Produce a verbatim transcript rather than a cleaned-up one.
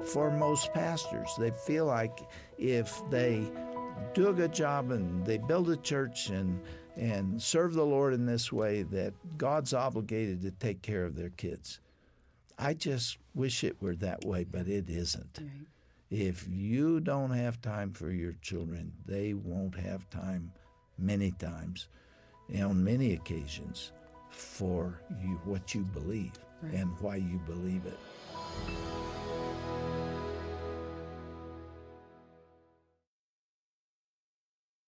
for most pastors. They feel like if they do a good job and they build a church and and serve the Lord in this way, that God's obligated to take care of their kids. I just wish it were that way, but it isn't. Right. If you don't have time for your children, they won't have time many times, and on many occasions, for you, what you believe Right. and why you believe it.